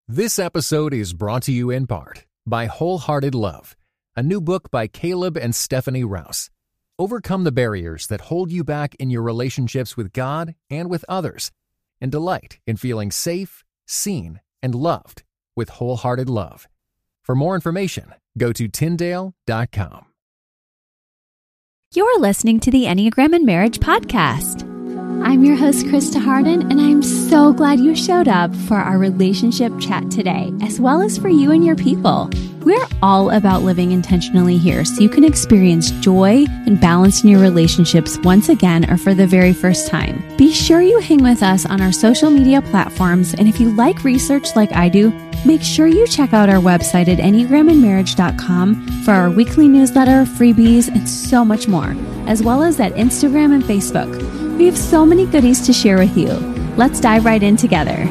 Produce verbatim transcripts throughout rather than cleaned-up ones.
This episode is brought to you in part by Wholehearted Love, a new book by Caleb and Stephanie Rouse. Overcome the barriers that hold you back in your relationships with God and with others, and delight in feeling safe, seen, and loved with Wholehearted Love. For more information, go to Tyndale dot com. You're listening to the Enneagram and Marriage Podcast. I'm your host, Krista Harden, and I'm so glad you showed up for our relationship chat today, as well as for you and your people. We're all about living intentionally here so you can experience joy and balance in your relationships once again or for the very first time. Be sure you hang with us on our social media platforms, and if you like research like I do, make sure you check out our website at enneagram and marriage dot com for our weekly newsletter, freebies, and so much more, as well as at Instagram and Facebook. We have so many goodies to share with you. Let's dive right in together.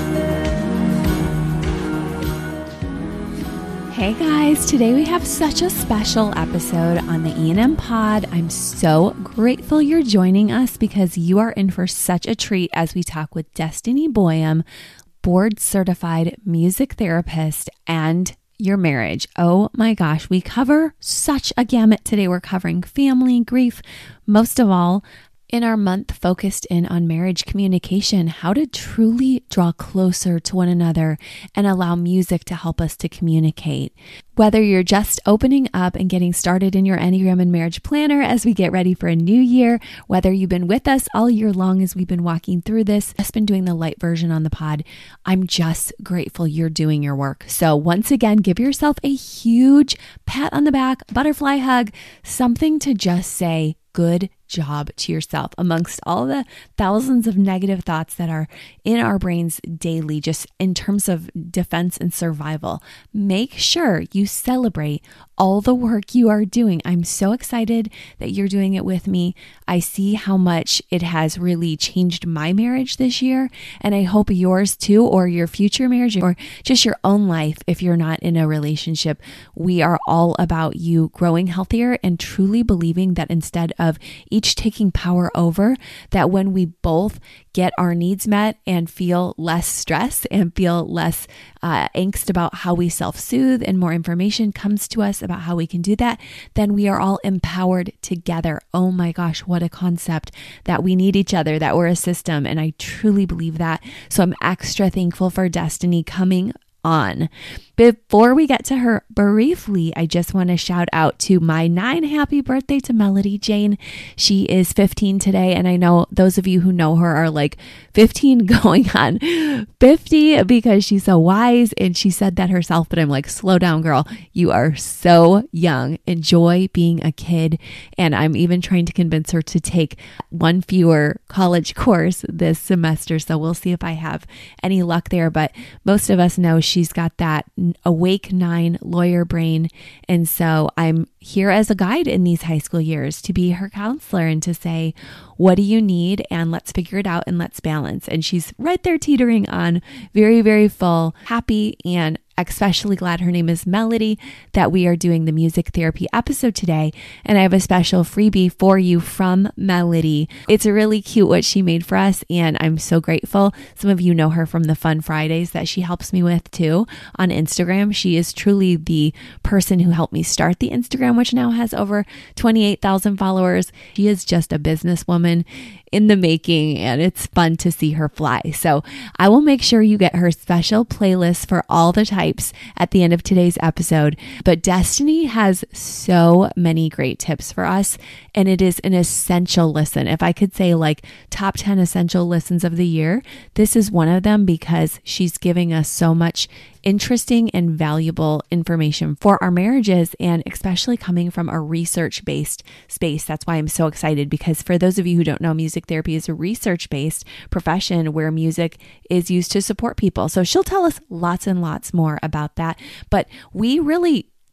Hey guys, today we have such a special episode on the E and M Pod. I'm so grateful you're joining us because you are in for such a treat as we talk with Destiny Boyum, board certified music therapist, and your marriage. Oh my gosh, we cover such a gamut today. We're covering family, grief, most of all, in our month focused in on marriage communication, how to truly draw closer to one another and allow music to help us to communicate. Whether you're just opening up and getting started in your Enneagram and Marriage Planner as we get ready for a new year, whether you've been with us all year long as we've been walking through this, just been doing the light version on the pod, I'm just grateful you're doing your work. So once again, give yourself a huge pat on the back, butterfly hug, something to just say, good job to yourself amongst all the thousands of negative thoughts that are in our brains daily, just in terms of defense and survival. Make sure you celebrate all the work you are doing. I'm so excited that you're doing it with me. I see how much it has really changed my marriage this year, and I hope yours too, or your future marriage, or just your own life if you're not in a relationship. We are all about you growing healthier and truly believing that instead of each taking power over, that when we both get our needs met and feel less stress and feel less uh, angst about how we self-soothe and more information comes to us about how we can do that, then we are all empowered together. Oh my gosh, what a concept that we need each other, that we're a system. And I truly believe that. So I'm extra thankful for Destiny coming on. Before we get to her briefly, I just want to shout out to my nine happy birthday to Melody Jane. She is fifteen today, and I know those of you who know her are like fifteen going on fifty because she's so wise, and she said that herself, but I'm like, slow down, girl. You are so young. Enjoy being a kid. And I'm even trying to convince her to take one fewer college course this semester, so we'll see if I have any luck there, but most of us know she's got that awake nine lawyer brain. And so I'm here as a guide in these high school years to be her counselor and to say, what do you need? And let's figure it out and let's balance. And she's right there teetering on very, very full, happy, and especially glad her name is Melody that we are doing the music therapy episode today. And I have a special freebie for you from Melody. It's really cute what she made for us, and I'm so grateful. Some of you know her from the Fun Fridays that she helps me with too on Instagram. She is truly the person who helped me start the Instagram, which now has over twenty-eight thousand followers. She is just a businesswoman in the making, and it's fun to see her fly. So I will make sure you get her special playlist for all the types at the end of today's episode. But Destiny has so many great tips for us, and it is an essential listen. If I could say like top ten essential listens of the year, this is one of them because she's giving us so much interesting and valuable information for our marriages, and especially coming from a research-based space. That's why I'm so excited, because for those of you who don't know, music therapy is a research-based profession where music is used to support people. So she'll tell us lots and lots more about that. But we really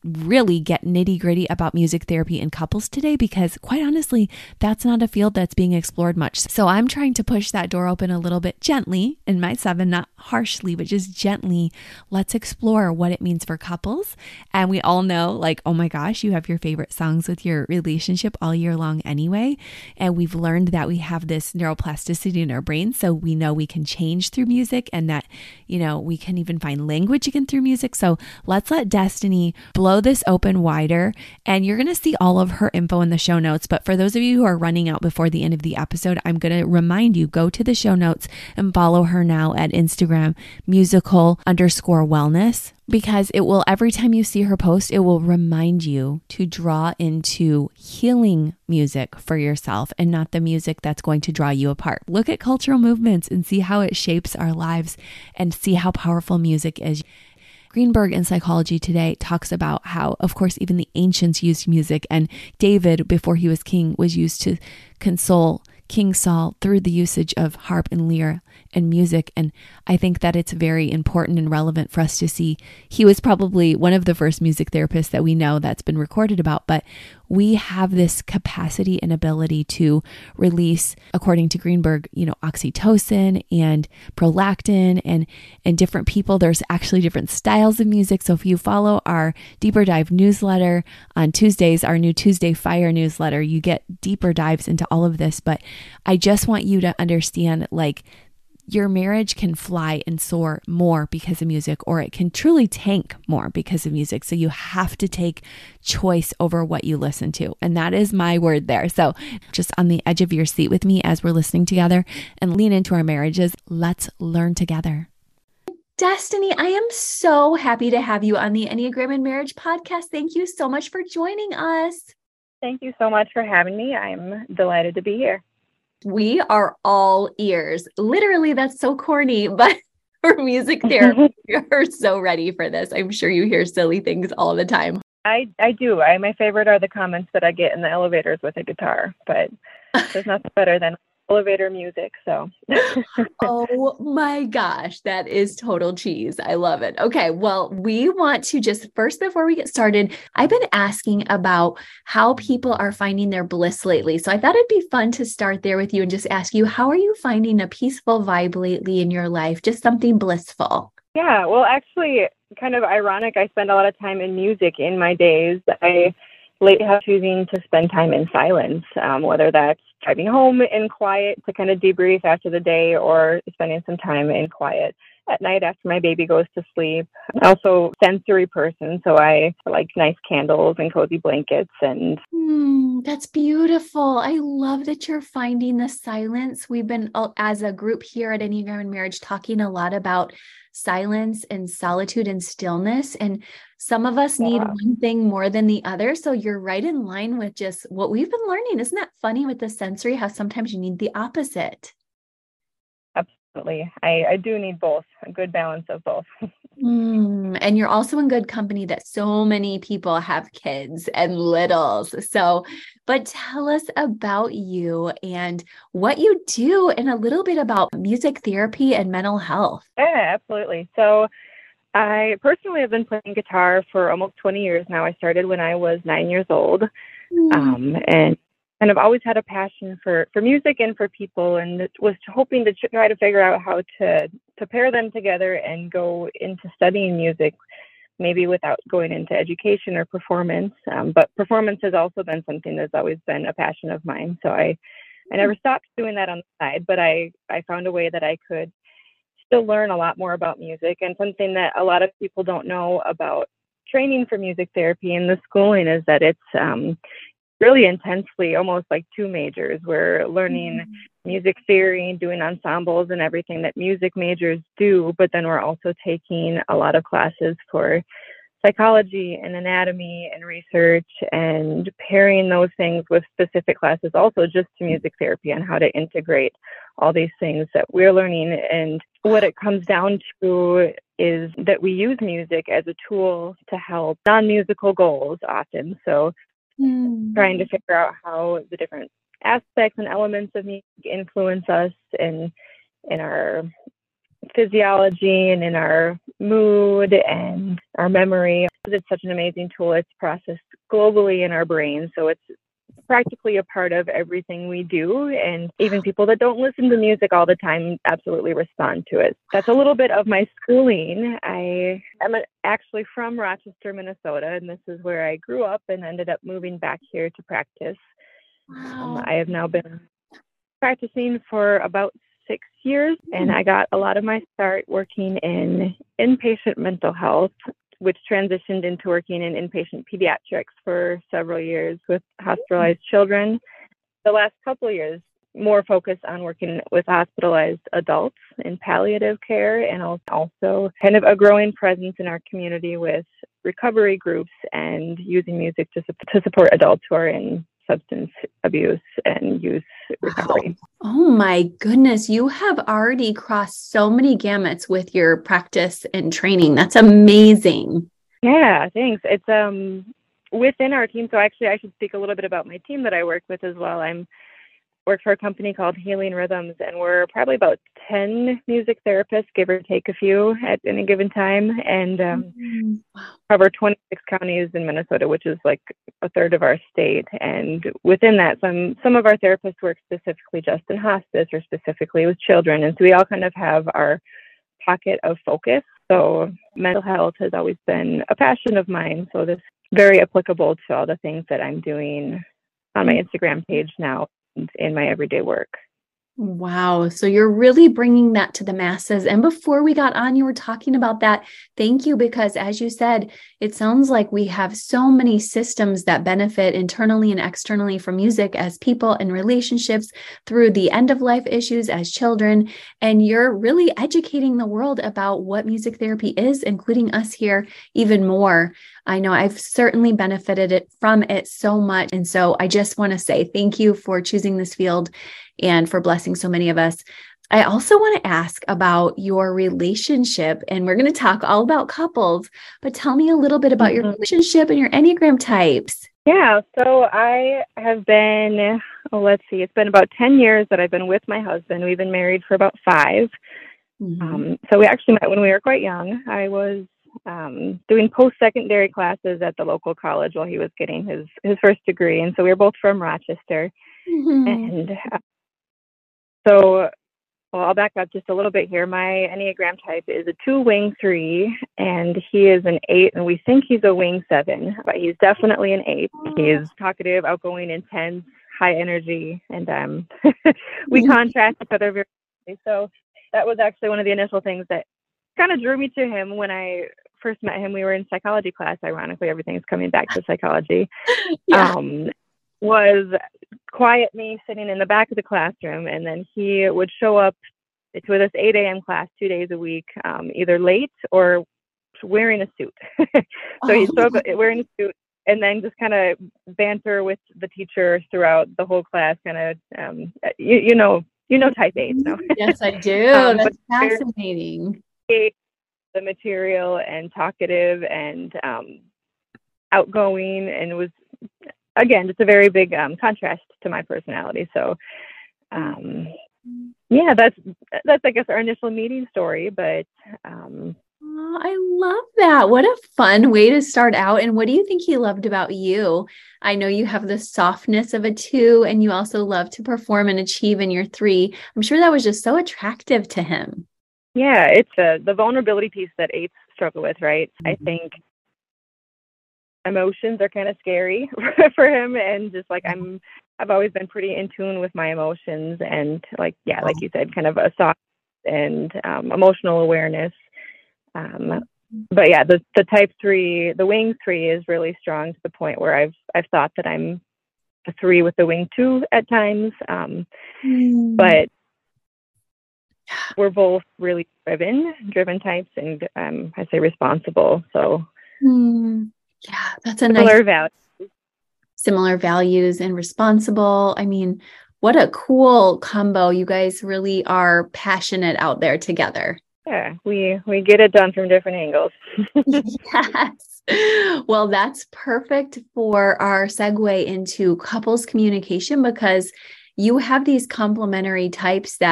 really get nitty gritty about music therapy in couples today, because quite honestly, that's not a field that's being explored much. So I'm trying to push that door open a little bit gently in my seven, not harshly, but just gently. Let's explore what it means for couples. And we all know, like, oh my gosh, you have your favorite songs with your relationship all year long anyway. And we've learned that we have this neuroplasticity in our brains. So we know we can change through music, and that, you know, we can even find language again through music. So let's let Destiny blow this open wider, and you're going to see all of her info in the show notes. But for those of you who are running out before the end of the episode, I'm going to remind you, go to the show notes and follow her now at Instagram, musical underscore wellness, because it will, every time you see her post, it will remind you to draw into healing music for yourself and not the music that's going to draw you apart. Look at cultural movements and see how it shapes our lives, and see how powerful music is. Greenberg in Psychology Today talks about how, of course, even the ancients used music, and David, before he was king, was used to console King Saul through the usage of harp and lyre and music. And I think that it's very important and relevant for us to see. He was probably one of the first music therapists that we know that's been recorded about, but we have this capacity and ability to release, according to Greenberg, you know, oxytocin and prolactin, and, and different people. There's actually different styles of music. So if you follow our Deeper Dive newsletter on Tuesdays, our new Tuesday Fire newsletter, you get deeper dives into all of this. But I just want you to understand, like, your marriage can fly and soar more because of music, or it can truly tank more because of music. So you have to take choice over what you listen to. And that is my word there. So just on the edge of your seat with me as we're listening together and lean into our marriages. Let's learn together. Destiny, I am so happy to have you on the Enneagram and Marriage podcast. Thank you so much for joining us. Thank you so much for having me. I'm delighted to be here. We are all ears. Literally, that's so corny, but for music therapy, you're so ready for this. I'm sure you hear silly things all the time. I, I do. I, my favorite are the comments that I get in the elevators with a guitar, but there's nothing better than elevator music. So, oh my gosh, that is total cheese. I love it. Okay. Well, we want to just first, before we get started, I've been asking about how people are finding their bliss lately. So I thought it'd be fun to start there with you and just ask you, how are you finding a peaceful vibe lately in your life? Just something blissful. Yeah. Well, actually, kind of ironic. I spend a lot of time in music in my days. I lately have choosing to spend time in silence, um, whether that's driving home in quiet to kind of debrief after the day, or spending some time in quiet at night after my baby goes to sleep. I'm also a sensory person, so I like nice candles and cozy blankets. And mm, that's beautiful. I love that you're finding the silence. We've been, as a group here at Enneagram and Marriage, talking a lot about silence and solitude and stillness. And some of us need yeah. one thing more than the other. So you're right in line with just what we've been learning. Isn't that funny with the sensory, how sometimes you need the opposite? Absolutely. I, I do need both, a good balance of both. Mm, and you're also in good company that so many people have kids and littles. So, but tell us about you and what you do, and a little bit about music therapy and mental health. Yeah, absolutely. So I personally have been playing guitar for almost twenty years now. I started when I was nine years old, Mm. um, and kind of always had a passion for, for music and for people, and was hoping to try to figure out how to, to pair them together and go into studying music, maybe without going into education or performance. Um, but performance has also been something that's always been a passion of mine. So I, I never stopped doing that on the side, but I, I found a way that I could still learn a lot more about music. And something that a lot of people don't know about training for music therapy and the schooling is that it's um, really intensely, almost like two majors. We're learning mm-hmm. music theory, doing ensembles and everything that music majors do, but then we're also taking a lot of classes for psychology and anatomy and research, and pairing those things with specific classes also just to music therapy and how to integrate all these things that we're learning. And what it comes down to is that we use music as a tool to help non-musical goals often. So mm. trying to figure out how the different aspects and elements of music influence us in, in our physiology and in our mood and our memory. It's such an amazing tool. It's processed globally in our brain. So it's practically a part of everything we do. And even people that don't listen to music all the time absolutely respond to it. That's a little bit of my schooling. I am actually from Rochester, Minnesota, and this is where I grew up and ended up moving back here to practice. Wow. Um, I have now been practicing for about six years, and I got a lot of my start working in inpatient mental health, which transitioned into working in inpatient pediatrics for several years with hospitalized children. The last couple of years, more focused on working with hospitalized adults in palliative care, and also kind of a growing presence in our community with recovery groups and using music to, to support adults who are in substance abuse and use recovery. Wow. Oh my goodness. You have already crossed so many gamuts with your practice and training. That's amazing. Yeah, thanks. It's um within our team. So actually I should speak a little bit about my team that I work with as well. I'm work for a company called Healing Rhythms, and we're probably about ten music therapists, give or take a few at any given time, and um, mm-hmm. cover twenty-six counties in Minnesota, which is like a third of our state. And within that, some some of our therapists work specifically just in hospice or specifically with children. And so we all kind of have our pocket of focus. So mental health has always been a passion of mine. So this is very applicable to all the things that I'm doing on my Instagram page now in my everyday work. Wow. So you're really bringing that to the masses. And before we got on, you were talking about that. Thank you. Because as you said, it sounds like we have so many systems that benefit internally and externally from music as people and relationships through the end of life issues as children. And you're really educating the world about what music therapy is, including us here even more. I know I've certainly benefited it from it so much. And so I just want to say thank you for choosing this field and for blessing so many of us. I also want to ask about your relationship, and we're going to talk all about couples, but tell me a little bit about your relationship and your Enneagram types. Yeah, so I have been, oh, let's see, it's been about ten years that I've been with my husband. We've been married for about five. Mm-hmm. Um, so we actually met when we were quite young. I was um, doing post-secondary classes at the local college while he was getting his, his first degree. And so we were both from Rochester. Mm-hmm. And uh, so well, I'll back up just a little bit here. My Enneagram type is a two wing three, and he is an eight, and we think he's a wing seven, but he's definitely an eight. He is talkative, outgoing, intense, high energy, and um, we contrast each other very quickly. So that was actually one of the initial things that kind of drew me to him when I first met him. We were in psychology class. Ironically, everything's coming back to psychology. Yeah. Um, was quiet me sitting in the back of the classroom, and then he would show up to this eight a.m. class two days a week, um, either late or wearing a suit. so oh. he'd show up wearing a suit and then just kind of banter with the teacher throughout the whole class, kind of, um, you, you know, you know, type eight. No? Yes, I do. um, That's fascinating. The material and talkative and um, outgoing, and it was, again, just a very big um, contrast to my personality. So, um, yeah, that's, that's, I guess, our initial meeting story, but. Um, oh, I love that. What a fun way to start out. And what do you think he loved about you? I know you have the softness of a two, and you also love to perform and achieve in your three. I'm sure that was just so attractive to him. Yeah, it's a, the vulnerability piece that eights struggle with, right? Mm-hmm. I think emotions are kind of scary for him, and just like I'm I've always been pretty in tune with my emotions, and like yeah like you said, kind of a soft and um, emotional awareness, um, but yeah the the type three, the wing three, is really strong to the point where I've I've thought that I'm a three with the wing two at times, um, mm. but we're both really driven driven types, and um, I say responsible, so mm. Yeah, that's a similar nice values. Similar values and responsible. I mean, what a cool combo. You guys really are passionate out there together. Yeah, we we get it done from different angles. Yes. Well, that's perfect for our segue into couples communication, because you have these complementary types that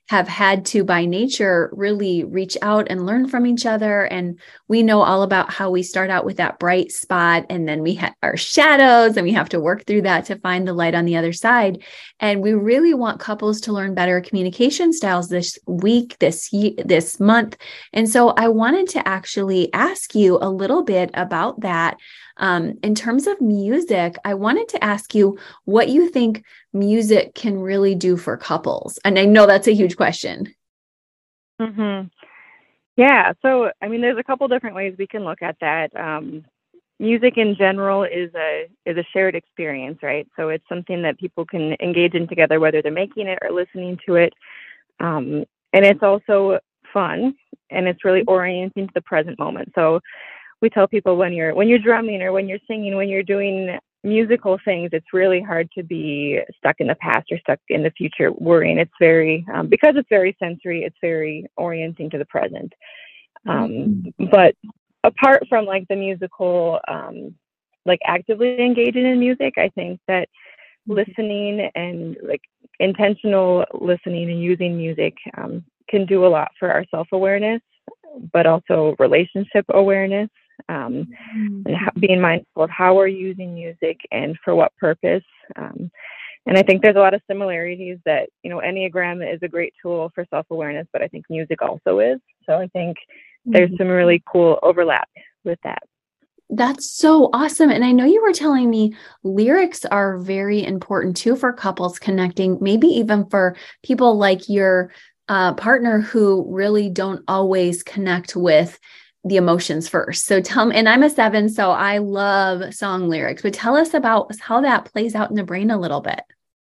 have had to, by nature, really reach out and learn from each other. And we know all about how we start out with that bright spot, and then we have our shadows, and we have to work through that to find the light on the other side. And we really want couples to learn better communication styles this week, this year, this month. And so I wanted to actually ask you a little bit about that. Um, in terms of music, I wanted to ask you what you think music can really do for couples. And I know that's a huge question. Mm-hmm. Yeah. So, I mean, there's a couple different ways we can look at that. Um, music in general is a is a shared experience, right? So it's something that people can engage in together, whether they're making it or listening to it. Um, and it's also fun, and it's really orienting to the present moment. So we tell people when you're when you're drumming or when you're singing, when you're doing musical things, it's really hard to be stuck in the past or stuck in the future worrying. It's very, um, because it's very sensory, it's very orienting to the present. Um, mm-hmm. But apart from like the musical, um, like actively engaging in music, I think that mm-hmm. listening and like intentional listening and using music um, can do a lot for our self-awareness, but also relationship awareness. Um, and how, being mindful of how we're using music and for what purpose. Um, and I think there's a lot of similarities that, you know, Enneagram is a great tool for self-awareness, but I think music also is. So I think there's some really cool overlap with that. That's so awesome. And I know you were telling me lyrics are very important too for couples connecting, maybe even for people like your uh, partner who really don't always connect with the emotions first. So tell me, and I'm a seven, so I love song lyrics, but tell us about how that plays out in the brain a little bit.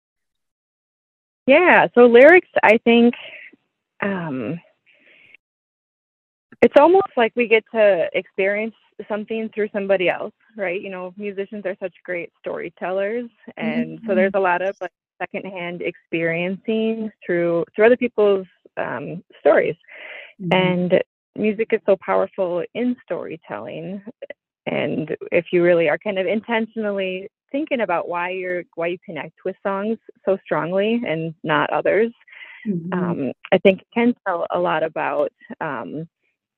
Yeah. So lyrics, I think, um, it's almost like we get to experience something through somebody else, right? You know, musicians are such great storytellers. And mm-hmm. so there's a lot of like secondhand experiencing through, through other people's um, stories. Mm-hmm. And music is so powerful in storytelling. And if you really are kind of intentionally thinking about why you're why you connect with songs so strongly and not others, mm-hmm. um, I think it can tell a lot about. Um,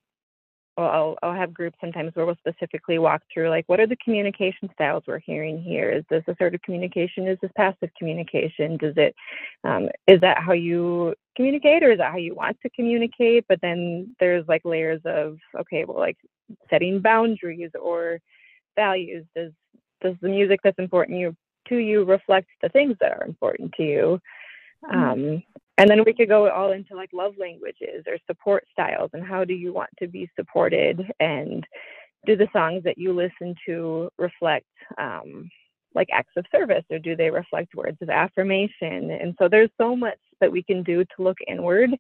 well, I'll, I'll have groups sometimes where we'll specifically walk through like, what are the communication styles we're hearing here? Is this assertive communication? Is this passive communication? Does it um, is that how you communicate, or is that how you want to communicate? But then there's like layers of, okay, well, like setting boundaries or values. Does does the music that's important you to you reflect the things that are important to you? Mm-hmm. Um, and then we could go all into like love languages or support styles, and how do you want to be supported? And do the songs that you listen to reflect um, like acts of service, or do they reflect words of affirmation? And so there's so much that we can do to look inward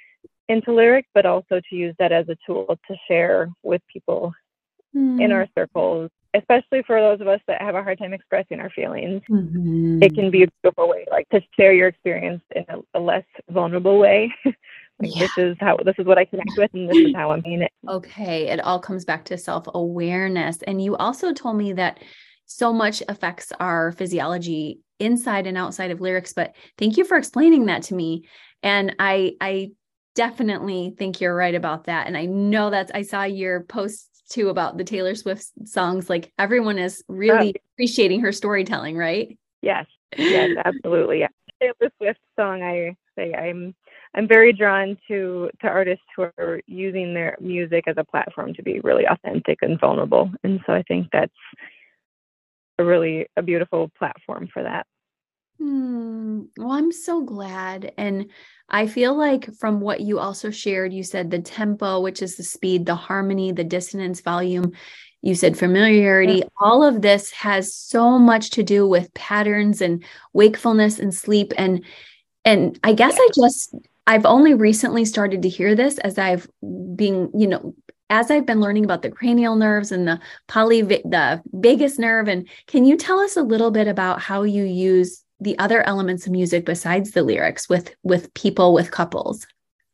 into lyrics, but also to use that as a tool to share with people mm. in our circles, especially for those of us that have a hard time expressing our feelings. Mm-hmm. It can be a beautiful way, like to share your experience in a, a less vulnerable way. Like yeah. this is how, this is what I connect with, and this is how I'm seeing it. Okay. It all comes back to self-awareness. And you also told me that so much affects our physiology inside and outside of lyrics, but thank you for explaining that to me. And I, I definitely think you're right about that. And I know that's, I saw your posts too about the Taylor Swift songs. Like everyone is really oh. appreciating her storytelling, right? Yes. Yes, absolutely. Yeah. Taylor Swift song, I say I'm, I'm very drawn to, to artists who are using their music as a platform to be really authentic and vulnerable. And so I think that's a really a beautiful platform for that. Hmm. Well, I'm so glad. And I feel like from what you also shared, you said the tempo, which is the speed, the harmony, the dissonance, volume, you said familiarity, yeah. all of this has so much to do with patterns and wakefulness and sleep. And, and I guess yeah. I just, I've only recently started to hear this as I've been, you know, as I've been learning about the cranial nerves and the poly, the vagus nerve. And can you tell us a little bit about how you use the other elements of music besides the lyrics with, with people, with couples?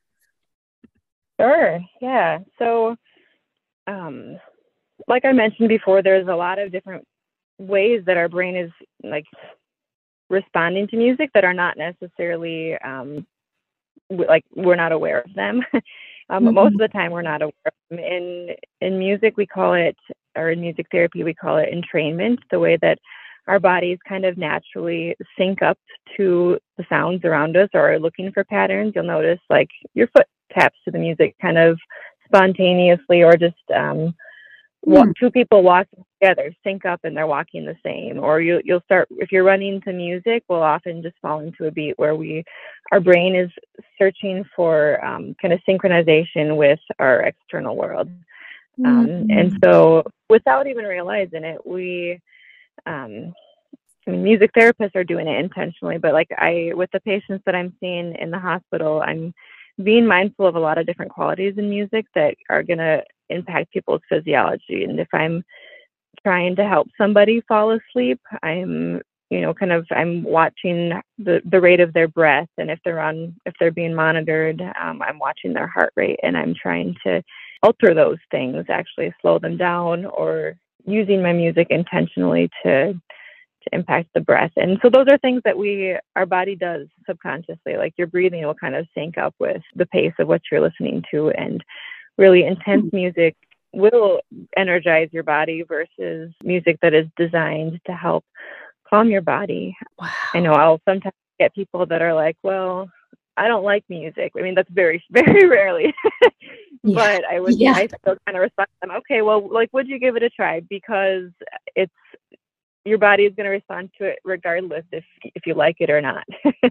Sure. Yeah. So, um, like I mentioned before, there's a lot of different ways that our brain is like responding to music that are not necessarily, um, we- like we're not aware of them. um, but most of the time we're not aware of them. In in music we call it, or in music therapy we call it entrainment, the way that our bodies kind of naturally sync up to the sounds around us or are looking for patterns. You'll notice like your foot taps to the music kind of spontaneously, or just um, wa- Mm. two people walking together sync up and they're walking the same. Or you, you'll start, if you're running to music, we'll often just fall into a beat where we, our brain is searching for um, kind of synchronization with our external world. Um, and Mm. so without even realizing it, we, um, I mean, music therapists are doing it intentionally, but like I, with the patients that I'm seeing in the hospital, I'm being mindful of a lot of different qualities in music that are going to impact people's physiology. And if I'm trying to help somebody fall asleep, I'm, you know, kind of, I'm watching the, the rate of their breath. And if they're on, if they're being monitored, um, I'm watching their heart rate, and I'm trying to alter those things, actually slow them down, or using my music intentionally to to impact the breath. And so those are things that we, our body does subconsciously, like your breathing will kind of sync up with the pace of what you're listening to. And really intense music will energize your body versus music that is designed to help calm your body. Wow. I know I'll sometimes get people that are like, well, I don't like music. I mean, that's very, very rarely. Yeah. But I would, Yeah. I still kind of respond to them. Okay, well, like, would you give it a try? Because it's, your body is going to respond to it regardless if if you like it or not.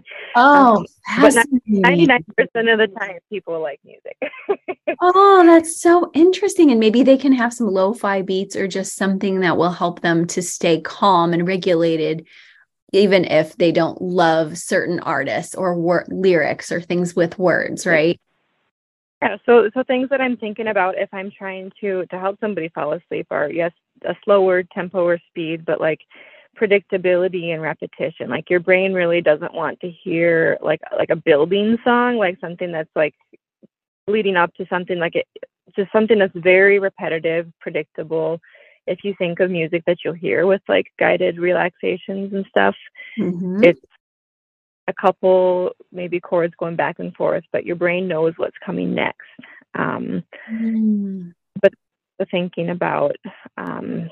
Oh, um, but fascinating. ninety-nine percent of the time, people like music. Oh, that's so interesting. And maybe they can have some lo-fi beats or just something that will help them to stay calm and regulated, even if they don't love certain artists or wor- lyrics or things with words, right? Yeah, so so things that I'm thinking about if I'm trying to to help somebody fall asleep are, yes, a slower tempo or speed, but like predictability and repetition. Like your brain really doesn't want to hear like like a building song, like something that's like leading up to something, like it just something that's very repetitive, predictable. If you think of music that you'll hear with like guided relaxations and stuff, Mm-hmm. it's a couple maybe chords going back and forth, but your brain knows what's coming next. Um, Mm. but the thinking about um,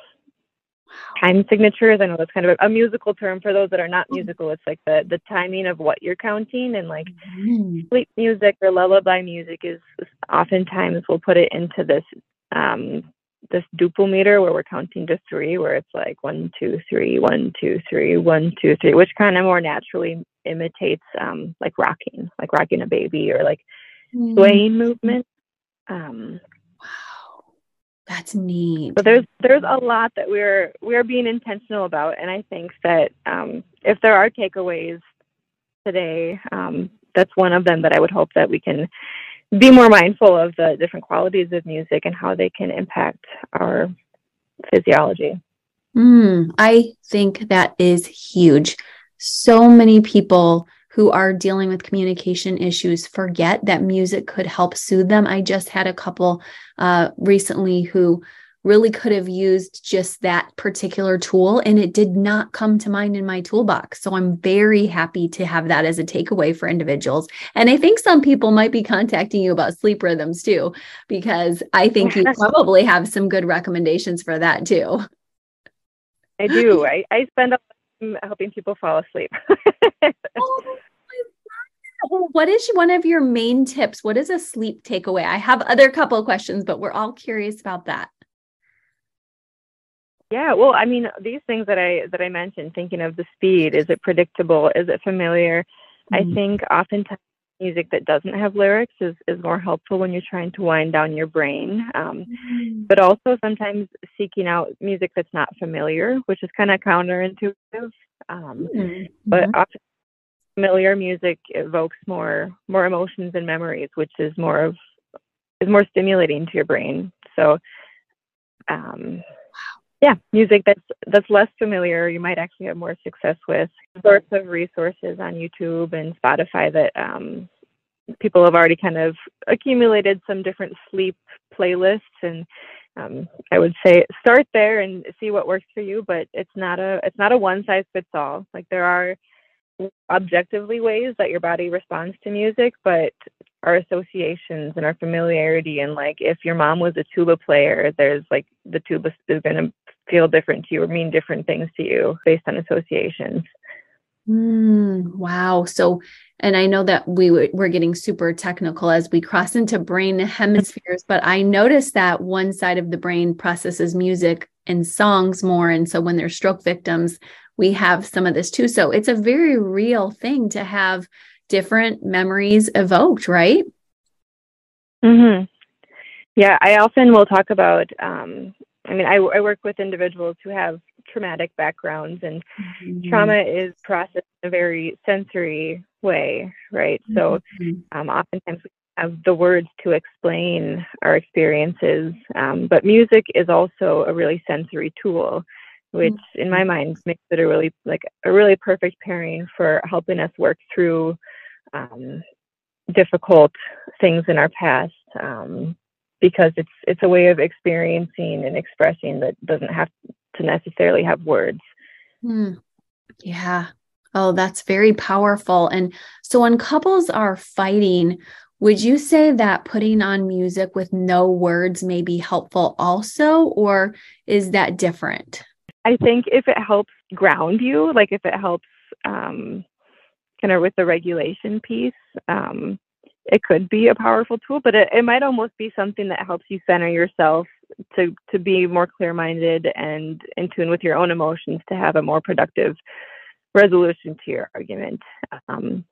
time signatures, I know that's kind of a, a musical term for those that are not musical. It's like the the timing of what you're counting, and like Mm. sleep music or lullaby music is, is oftentimes we'll put it into this um, this duple meter where we're counting to three, where it's like one, two, three, one, two, three, one, two, three, which kind of more naturally imitates um, like rocking, like rocking a baby, or like Mm. swaying movement. Um, Wow, that's neat. so there's there's a lot that we're we're being intentional about, and I think that um, if there are takeaways today, um, that's one of them, that I would hope that we can be more mindful of the different qualities of music and how they can impact our physiology. Mm, I think that is huge. So many people who are dealing with communication issues forget that music could help soothe them. I just had a couple uh, recently who really could have used just that particular tool, and it did not come to mind in my toolbox. So I'm very happy to have that as a takeaway for individuals. And I think some people might be contacting you about sleep rhythms too, because I think you probably have some good recommendations for that too. I do. I, I spend a lot of time helping people fall asleep. Oh, well, what is one of your main tips? What is a sleep takeaway? I have other couple of questions, but we're all curious about that. Yeah, well, I mean, these things that I that I mentioned, thinking of the speed, is it predictable? Is it familiar? Mm. I think oftentimes music that doesn't have lyrics is, is more helpful when you're trying to wind down your brain. Um, Mm. but also sometimes seeking out music that's not familiar, which is kind of counterintuitive. Um, Mm. but Mhm. often familiar music evokes more more emotions and memories, which is more of is more stimulating to your brain. So, um, yeah, music that's that's less familiar, you might actually have more success with. Sorts of resources on YouTube and Spotify that um, people have already kind of accumulated some different sleep playlists, and um, I would say start there and see what works for you. But it's not a it's not a one size fits all. Like there are objectively ways that your body responds to music, but our associations and our familiarity. And like, if your mom was a tuba player, there's like the tuba is going to feel different to you or mean different things to you based on associations. Mm, wow. So, and I know that we w- we're getting super technical as we cross into brain hemispheres, but I noticed that one side of the brain processes music and songs more. And so when they're stroke victims, we have some of this too. So it's a very real thing to have different memories evoked, right? Mm-hmm. Yeah, I often will talk about, um, I mean, I, I work with individuals who have traumatic backgrounds, and mm-hmm. trauma is processed in a very sensory way, right? Mm-hmm. So um, oftentimes we have the words to explain our experiences, um, but music is also a really sensory tool, which mm-hmm. in my mind makes it a really, like a really perfect pairing for helping us work through um, difficult things in our past. Um, because it's it's a way of experiencing and expressing that doesn't have to necessarily have words. Hmm. Yeah. Oh, that's very powerful. And so when couples are fighting, would you say that putting on music with no words may be helpful also, or is that different? I think if it helps ground you, like if it helps um, kind of with the regulation piece, um, it could be a powerful tool, but it, it might almost be something that helps you center yourself to, to be more clear-minded and in tune with your own emotions to have a more productive resolution to your argument. Um,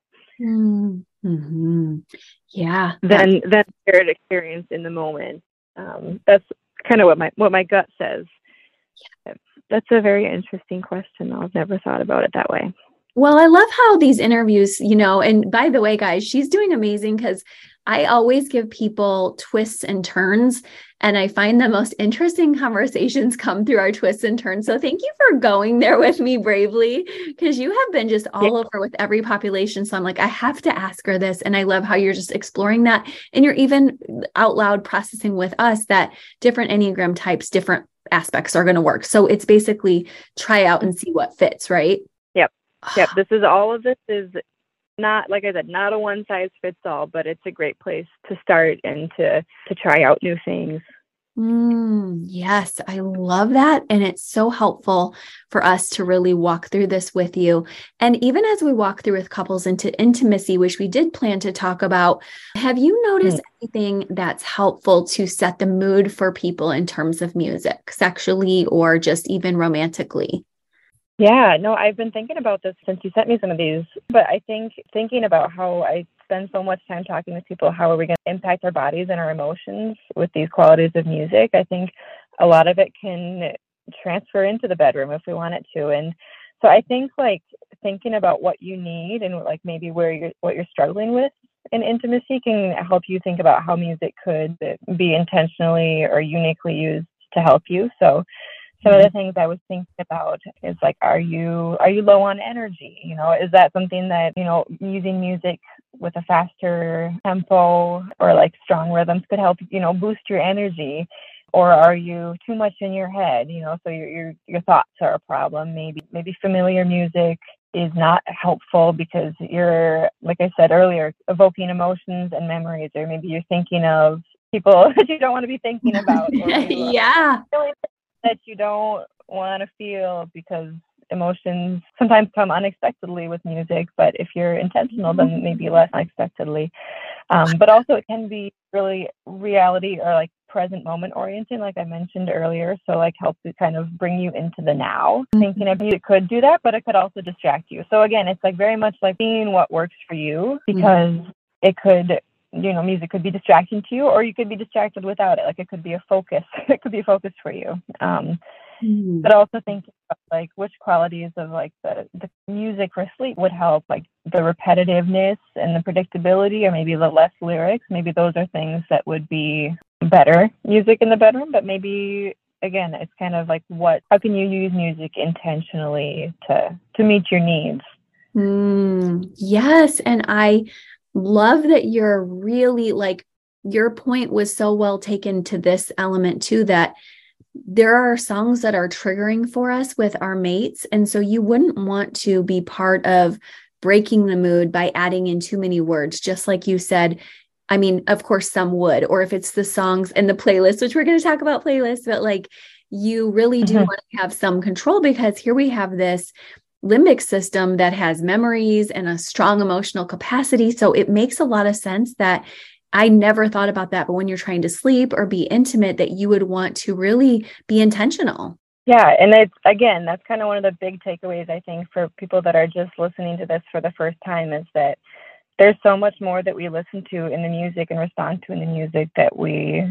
mm-hmm. Yeah. Than, than shared experience in the moment. Um, that's kind of what my, what my gut says. Yeah. That's a very interesting question. I've never thought about it that way. Well, I love how these interviews, you know, and by the way, guys, she's doing amazing because I always give people twists and turns, and I find the most interesting conversations come through our twists and turns. So thank you for going there with me bravely, because you have been just all yeah. over with every population. So I'm like, I have to ask her this. And I love how you're just exploring that. And you're even out loud processing with us that different Enneagram types, different aspects are going to work. So it's basically try out and see what fits, right? Yep. Yep. This is all of this is not, like I said, not a one size fits all, but it's a great place to start and to, to try out new things. Mm, yes, I love that. And it's so helpful for us to really walk through this with you. And even as we walk through with couples into intimacy, which we did plan to talk about, have you noticed mm. anything that's helpful to set the mood for people in terms of music, sexually or just even romantically? Yeah, no, I've been thinking about this since you sent me some of these, but I think thinking about how I spend so much time talking with people, how are we going to impact our bodies and our emotions with these qualities of music? I think a lot of it can transfer into the bedroom if we want it to. And so I think like thinking about what you need and like maybe where you're, what you're struggling with in intimacy can help you think about how music could be intentionally or uniquely used to help you. So some of the things I was thinking about is like, are you are you low on energy? You know, is that something that, you know, using music with a faster tempo or like strong rhythms could help, you know, boost your energy? Or are you too much in your head? You know, so your your your thoughts are a problem. Maybe maybe familiar music is not helpful because you're, like I said earlier, evoking emotions and memories, or maybe you're thinking of people that you don't want to be thinking about. Or you, yeah. Uh, that you don't want to feel because emotions sometimes come unexpectedly with music, but if you're intentional, then maybe less unexpectedly. Um, but also it can be really reality or like present moment oriented, like I mentioned earlier. So like help to kind of bring you into the now. Thinking of music could do that, but it could also distract you. So again, it's like very much like seeing what works for you, because it could, you know, music could be distracting to you, or you could be distracted without it. Like it could be a focus. It could be a focus for you. Um, mm. But also thinking about like which qualities of like the, the music for sleep would help, like the repetitiveness and the predictability, or maybe the less lyrics. Maybe those are things that would be better music in the bedroom. But maybe again, it's kind of like what, how can you use music intentionally to to meet your needs? Mm, yes, and I love that you're really like, your point was so well taken to this element too, that there are songs that are triggering for us with our mates. And so you wouldn't want to be part of breaking the mood by adding in too many words, just like you said. I mean, of course, some would, or if it's the songs and the playlist, which we're going to talk about playlists, but like you really do mm-hmm. want to have some control, because here we have this limbic system that has memories and a strong emotional capacity. So it makes a lot of sense that I never thought about that. But when you're trying to sleep or be intimate, that you would want to really be intentional. Yeah. And it's, again, that's kind of one of the big takeaways, I think, for people that are just listening to this for the first time, is that there's so much more that we listen to in the music and respond to in the music that we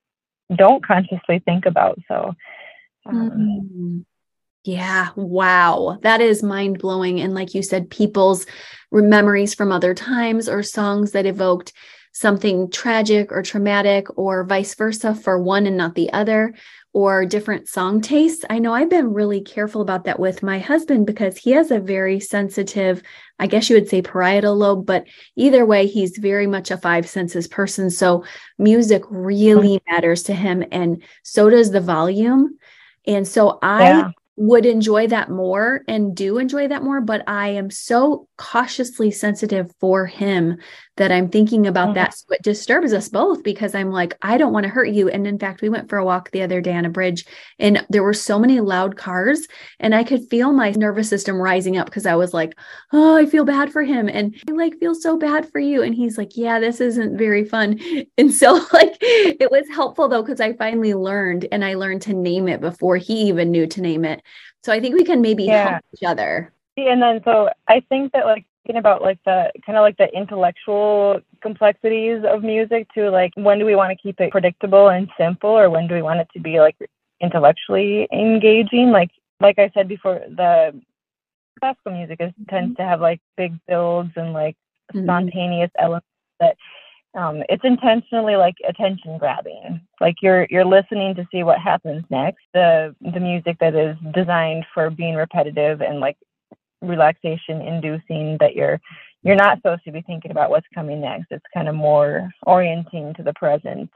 don't consciously think about. So, um, mm-hmm. yeah. Wow. That is mind blowing. And like you said, people's memories from other times or songs that evoked something tragic or traumatic, or vice versa for one and not the other, or different song tastes. I know I've been really careful about that with my husband, because he has a very sensitive, I guess you would say parietal lobe, but either way, he's very much a five senses person. So music really matters to him, and so does the volume. And so I yeah. would enjoy that more and do enjoy that more, but I am so cautiously sensitive for him that I'm thinking about mm-hmm. that. So it disturbs us both, because I'm like, I don't want to hurt you. And in fact, we went for a walk the other day on a bridge, and there were so many loud cars, and I could feel my nervous system rising up, because I was like, oh, I feel bad for him. And I like feel so bad for you. And he's like, yeah, this isn't very fun. And so like, it was helpful though, because I finally learned, and I learned to name it before he even knew to name it. So I think we can maybe yeah. help each other. And then, so I think that like, thinking about like the kind of like the intellectual complexities of music too, like when do we want to keep it predictable and simple, or when do we want it to be like intellectually engaging? Like, like I said before, the classical music is, tends to have like big builds and like spontaneous mm-hmm. elements that um, it's intentionally like attention grabbing. Like you're you're listening to see what happens next. The the music that is designed for being repetitive and like relaxation inducing, that you're you're not supposed to be thinking about what's coming next. It's kind of more orienting to the present.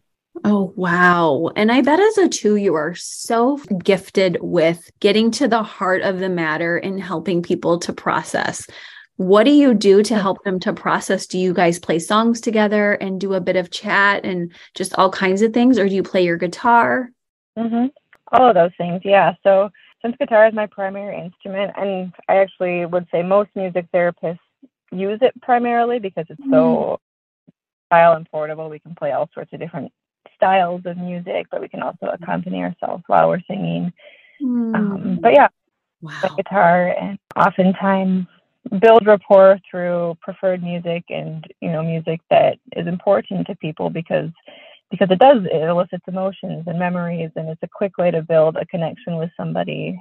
Oh, wow. And I bet as a two, you are so gifted with getting to the heart of the matter and helping people to process. What do you do to help them to process? Do you guys play songs together and do a bit of chat and just all kinds of things? Or do you play your guitar? Mm-hmm. All of those things. Yeah. So since guitar is my primary instrument, and I actually would say most music therapists use it primarily because it's so style and portable. We can play all sorts of different styles of music, but we can also accompany ourselves while we're singing. Mm. Um, but yeah, wow. the guitar, and oftentimes build rapport through preferred music and, you know, music that is important to people, because because it does, it elicits emotions and memories, and it's a quick way to build a connection with somebody.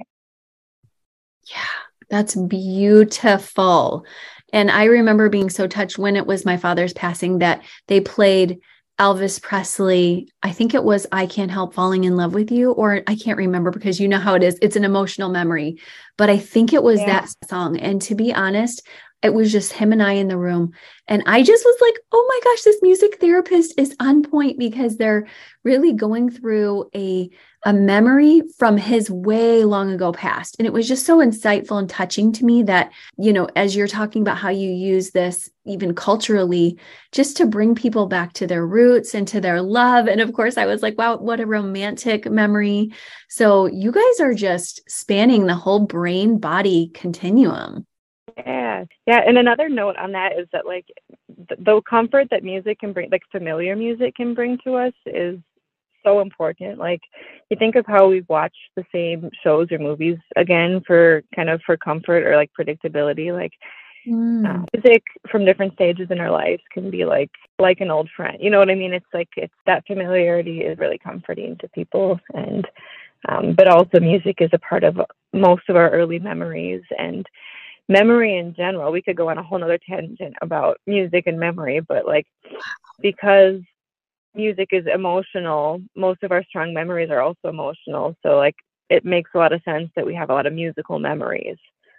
Yeah, that's beautiful. And I remember being so touched when it was my father's passing that they played Elvis Presley. I think it was I Can't Help Falling in Love with You, or I can't remember, because you know how it is. It's an emotional memory, but I think it was yeah. that song. And to be honest, it was just him and I in the room. And I just was like, oh my gosh, this music therapist is on point, because they're really going through a, a memory from his way long ago past. And it was just so insightful and touching to me that, you know, as you're talking about how you use this even culturally, just to bring people back to their roots and to their love. And of course, I was like, wow, what a romantic memory. So you guys are just spanning the whole brain body continuum. Yeah. Yeah. And another note on that is that like the, the comfort that music can bring, like familiar music can bring to us, is so important. Like you think of how we've watched the same shows or movies again for kind of for comfort or like predictability, like mm. uh, music from different stages in our lives can be like, like an old friend, you know what I mean? It's like, it's that familiarity is really comforting to people. And, um, but also music is a part of most of our early memories, and memory in general. We could go on a whole nother tangent about music and memory, but like, because music is emotional, most of our strong memories are also emotional. So like, it makes a lot of sense that we have a lot of musical memories.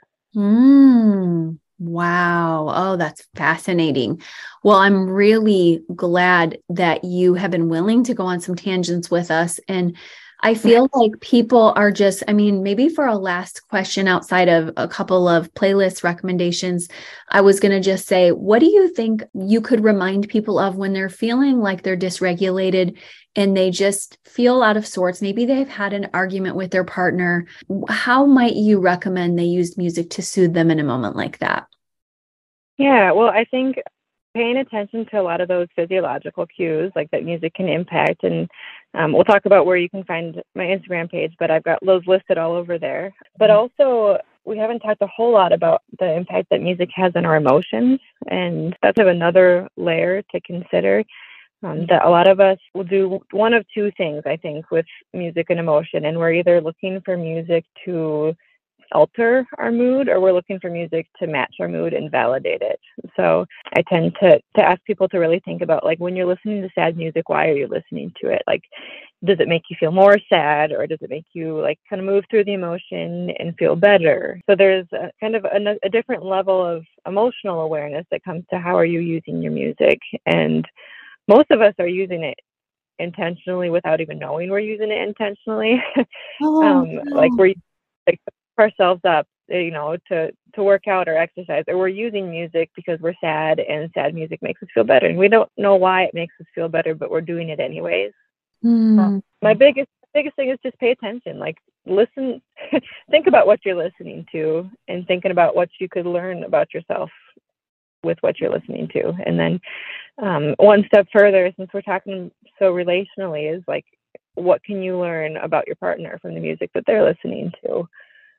Mm, wow. Oh, that's fascinating. Well, I'm really glad that you have been willing to go on some tangents with us. And I feel like people are just, I mean, maybe for a last question outside of a couple of playlist recommendations, I was going to just say, what do you think you could remind people of when they're feeling like they're dysregulated and they just feel out of sorts? Maybe they've had an argument with their partner. How might you recommend they use music to soothe them in a moment like that? Yeah, well, I think paying attention to a lot of those physiological cues, like that music can impact. And um, we'll talk about where you can find my Instagram page, but I've got those listed all over there. But also, we haven't talked a whole lot about the impact that music has on our emotions. And that's another layer to consider. Um, that a lot of us will do one of two things, I think, with music and emotion. And we're either looking for music to alter our mood, or we're looking for music to match our mood and validate it. So I tend to to ask people to really think about, like, when you're listening to sad music, why are you listening to it? Like, does it make you feel more sad, or does it make you like kind of move through the emotion and feel better? So there's a, kind of a, a different level of emotional awareness that comes to how are you using your music. And most of us are using it intentionally without even knowing we're using it intentionally. Oh, um, no. like we're like ourselves up, you know, to to work out or exercise, or we're using music because we're sad and sad music makes us feel better, and we don't know why it makes us feel better, but we're doing it anyways. Mm. My biggest biggest thing is just pay attention. Like, listen, think about what you're listening to, and thinking about what you could learn about yourself with what you're listening to. And then um, one step further, since we're talking so relationally, is like, what can you learn about your partner from the music that they're listening to?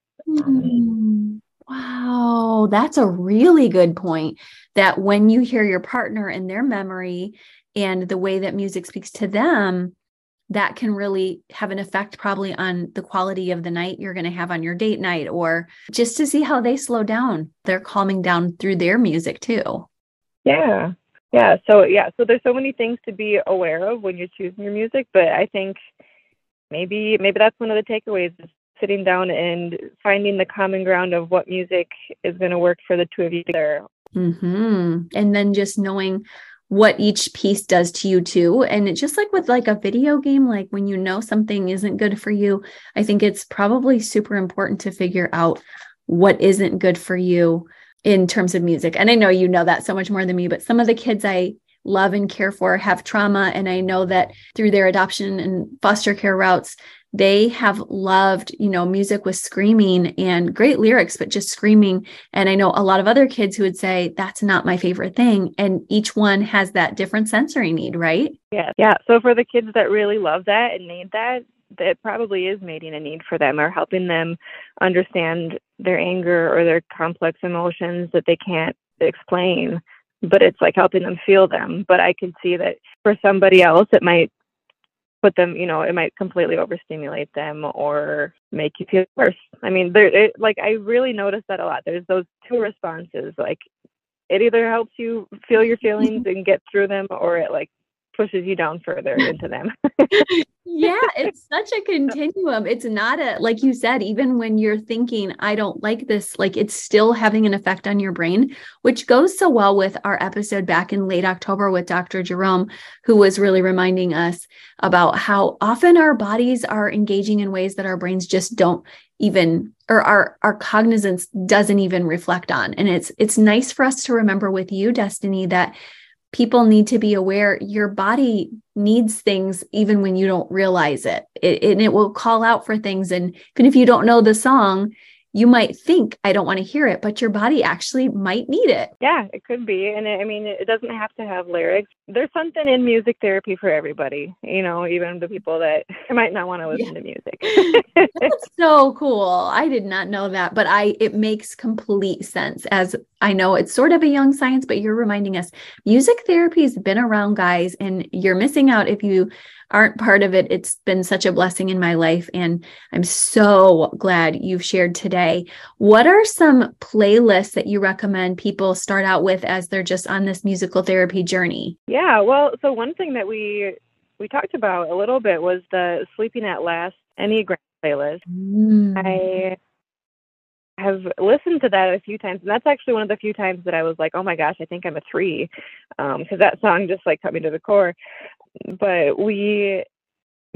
Mm. Wow, that's a really good point. That when you hear your partner and their memory and the way that music speaks to them, that can really have an effect probably on the quality of the night you're going to have on your date night, or just to see how they slow down. They're calming down through their music too. Yeah. Yeah. So, yeah. So there's so many things to be aware of when you're choosing your music, but I think maybe, maybe that's one of the takeaways, is sitting down and finding the common ground of what music is going to work for the two of you together. Mm-hmm. And then just knowing what each piece does to you too. And it's just like with like a video game, like when you know something isn't good for you, I think it's probably super important to figure out what isn't good for you in terms of music. And I know you know that so much more than me, but some of the kids I love and care for have trauma. And I know that through their adoption and foster care routes, they have loved, you know, music with screaming and great lyrics, but just screaming. And I know a lot of other kids who would say, that's not my favorite thing. And each one has that different sensory need, right? Yeah. Yeah. So for the kids that really love that and need that, that probably is meeting a need for them, or helping them understand their anger or their complex emotions that they can't explain, but it's like helping them feel them. But I could see that for somebody else, it might put them, you know, it might completely overstimulate them or make you feel worse. I mean, there, it, like, I really noticed that a lot. There's those two responses. Like, it either helps you feel your feelings and get through them, or it like pushes you down further into them. Yeah, it's such a continuum. It's not a, like you said, even when you're thinking, I don't like this, like it's still having an effect on your brain, which goes so well with our episode back in late October with Doctor Jerome, who was really reminding us about how often our bodies are engaging in ways that our brains just don't even, or our, our cognizance doesn't even reflect on. And it's, it's nice for us to remember with you, Destiny, that people need to be aware your body needs things even when you don't realize it. It, and it will call out for things. And even if you don't know the song, you might think, I don't want to hear it, but your body actually might need it. Yeah, it could be. And it, I mean, it doesn't have to have lyrics. There's something in music therapy for everybody, you know, even the people that might not want to listen yeah. to music. That's so cool. I did not know that, but I, it makes complete sense, as I know it's sort of a young science, but you're reminding us music therapy has been around, guys, and you're missing out if you aren't part of it. It's been such a blessing in my life, and I'm so glad you've shared today. What are some playlists that you recommend people start out with as they're just on this musical therapy journey? Yeah, well, so one thing that we we talked about a little bit was the Sleeping at Last Enneagram playlist. Mm. I have listened to that a few times, and that's actually one of the few times that I was like, oh my gosh, I think I'm a three, because um, that song just like cut me to the core. But we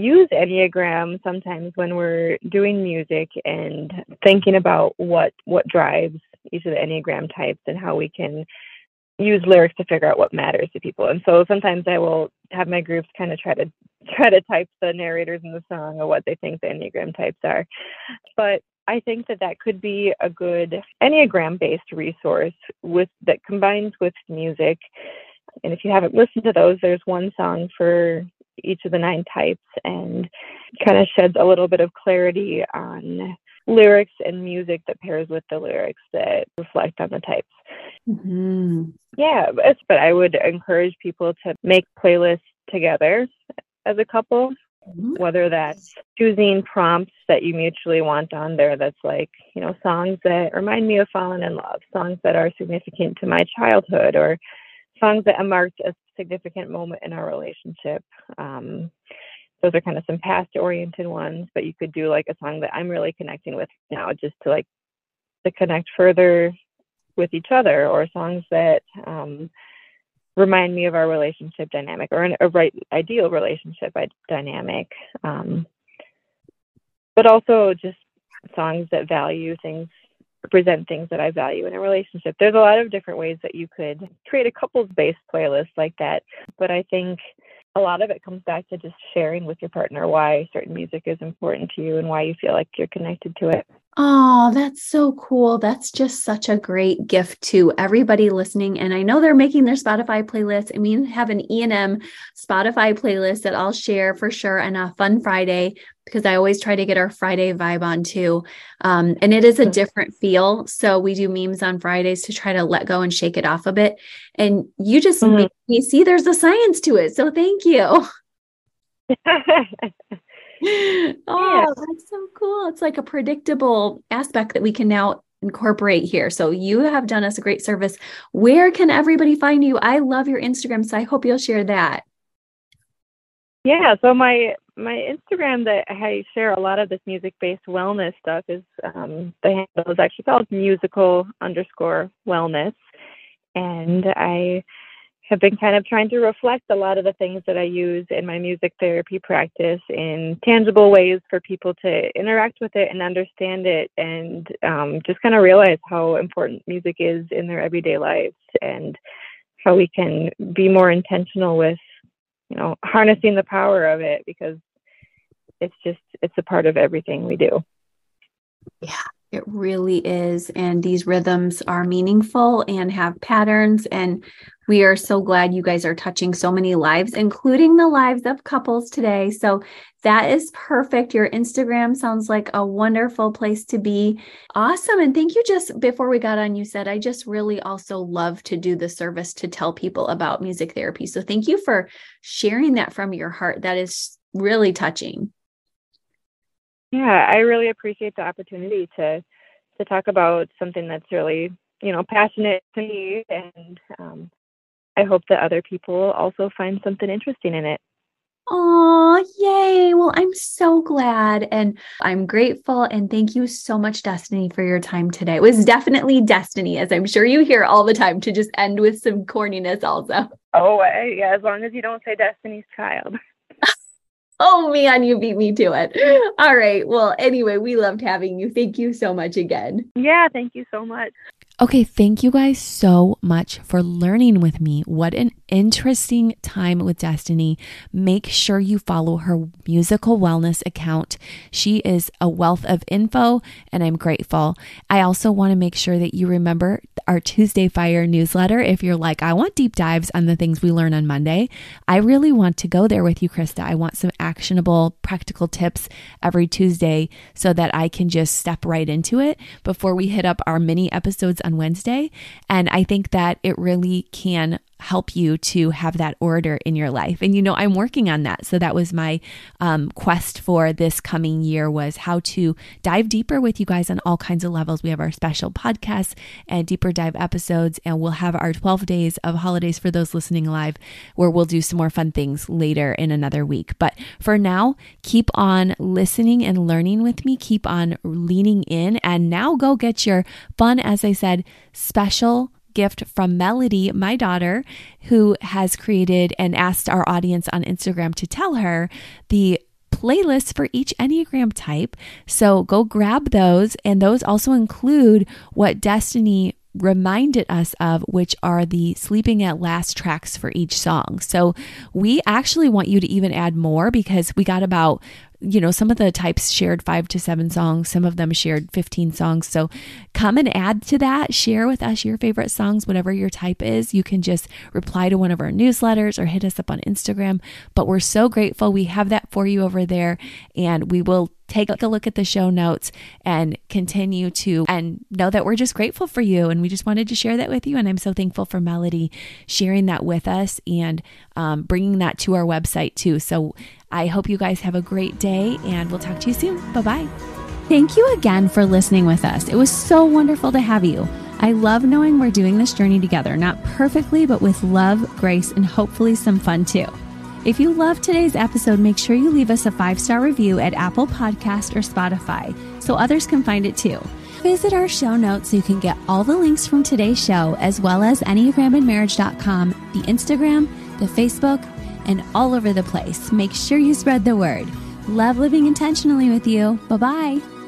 use Enneagram sometimes when we're doing music and thinking about what what drives each of the Enneagram types and how we can use lyrics to figure out what matters to people. And so sometimes I will have my groups kind of try to try to type the narrators in the song or what they think the Enneagram types are. But I think that that could be a good Enneagram-based resource with that combines with music. And if you haven't listened to those, there's one song for each of the nine types and kind of sheds a little bit of clarity on lyrics and music that pairs with the lyrics that reflect on the types. Mm-hmm. Yeah, but, but I would encourage people to make playlists together as a couple, mm-hmm. whether that's choosing prompts that you mutually want on there. That's like, you know, songs that remind me of falling in love, songs that are significant to my childhood, or songs that marked a significant moment in our relationship. Um, those are kind of some past-oriented ones, but you could do like a song that I'm really connecting with now, just to like to connect further with each other, or songs that um, remind me of our relationship dynamic, or an, a right ideal relationship dynamic. Um, but also just songs that value things, represent things that I value in a relationship. There's a lot of different ways that you could create a couples-based playlist like that. But I think a lot of it comes back to just sharing with your partner why certain music is important to you and why you feel like you're connected to it. Oh, that's so cool. That's just such a great gift to everybody listening. And I know they're making their Spotify playlist, and we have an E and M Spotify playlist that I'll share for sure on a Fun Friday, because I always try to get our Friday vibe on too. Um, and it is a different feel. So we do memes on Fridays to try to let go and shake it off a bit. And you just mm-hmm. make me see there's a science to it. So thank you. Oh, yeah. That's so cool. It's like a predictable aspect that we can now incorporate here. So you have done us a great service. Where can everybody find you? I love your Instagram, so I hope you'll share that. Yeah, so my my Instagram that I share a lot of this music-based wellness stuff is um, the handle is actually called musical underscore wellness. And I have been kind of trying to reflect a lot of the things that I use in my music therapy practice in tangible ways for people to interact with it and understand it, and um, just kind of realize how important music is in their everyday lives, and how we can be more intentional with, you know, harnessing the power of it, because it's just, it's a part of everything we do. Yeah. It really is. And these rhythms are meaningful and have patterns. And we are so glad you guys are touching so many lives, including the lives of couples today. So that is perfect. Your Instagram sounds like a wonderful place to be. Awesome. And thank you. Just before we got on, you said, I just really also love to do the service to tell people about music therapy. So thank you for sharing that from your heart. That is really touching. Yeah, I really appreciate the opportunity to to talk about something that's really, you know, passionate to me, and um, I hope that other people also find something interesting in it. Oh, yay. Well, I'm so glad, and I'm grateful, and thank you so much, Destiny, for your time today. It was definitely destiny, as I'm sure you hear all the time, to just end with some corniness also. Oh, I, yeah, as long as you don't say Destiny's Child. Oh man, you beat me to it. All right. Well, anyway, we loved having you. Thank you so much again. Yeah, thank you so much. Okay, thank you guys so much for learning with me. What an interesting time with Destiny. Make sure you follow her musical wellness account. She is a wealth of info, and I'm grateful. I also want to make sure that you remember our Tuesday Fire newsletter. If you're like, I want deep dives on the things we learn on Monday, I really want to go there with you, Krista. I want some actionable, practical tips every Tuesday so that I can just step right into it before we hit up our mini episodes on Wednesday. And I think that it really can help you to have that order in your life. And, you know, I'm working on that. So that was my um, quest for this coming year, was how to dive deeper with you guys on all kinds of levels. We have our special podcasts and deeper dive episodes, and we'll have our twelve days of holidays for those listening live, where we'll do some more fun things later in another week. But for now, keep on listening and learning with me. Keep on leaning in, and now go get your fun, as I said, special gift from Melody, my daughter, who has created and asked our audience on Instagram to tell her the playlists for each Enneagram type. So go grab those. And those also include what Destiny reminded us of, which are the sleeping at last tracks for each song. So we actually want you to even add more, because we got about, you know, some of the types shared five to seven songs. Some of them shared fifteen songs. So come and add to that. Share with us your favorite songs, whatever your type is. You can just reply to one of our newsletters or hit us up on Instagram. But we're so grateful. We have that for you over there, and we will take a look at the show notes and continue to, and know that we're just grateful for you. And we just wanted to share that with you. And I'm so thankful for Melody sharing that with us and um, bringing that to our website too. So I hope you guys have a great day, and we'll talk to you soon. Bye-bye. Thank you again for listening with us. It was so wonderful to have you. I love knowing we're doing this journey together, not perfectly, but with love, grace, and hopefully some fun too. If you loved today's episode, make sure you leave us a five-star review at Apple Podcast or Spotify so others can find it too. Visit our show notes so you can get all the links from today's show, as well as Enneagram and Marriage dot com, the Instagram, the Facebook, and all over the place. Make sure you spread the word. Love living intentionally with you. Bye-bye.